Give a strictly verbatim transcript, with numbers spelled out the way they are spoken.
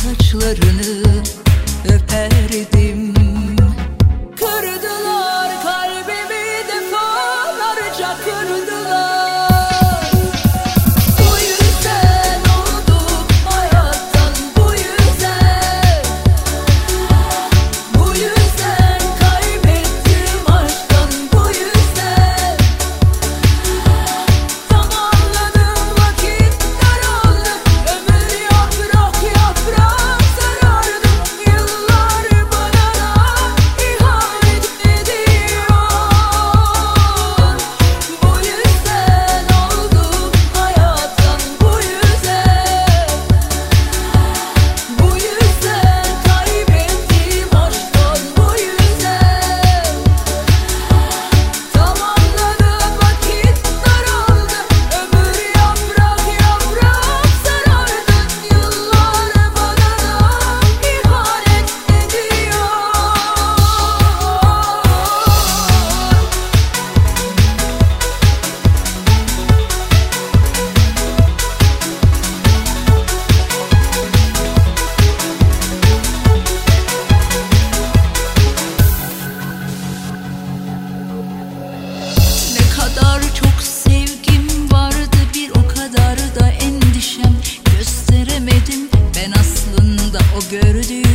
saçlarını öperdim. Kırdılar kalbimi, defalarca kırdılar. Bu yüzden oldum hayattan, bu yüzden. Bu yüzden kaybettim aşktan, bu yüzden. Zamanladım, vakit daraldı, ömür yaprak yaprak sarardı. Yıllar bana ihanet ediyor. Bu yüzden oldum hayattan, bu yüzden. Bu yüzden kaybettim aşktan, bu yüzden. Zamanladım, vakit daraldı, ömür yaprak yaprak sarardı. Yıllar bana ihanet ediyor. Ne kadar çok sevgim vardı, bir o kadar da endişem. Gösteremedim ben aslında o gördüğüm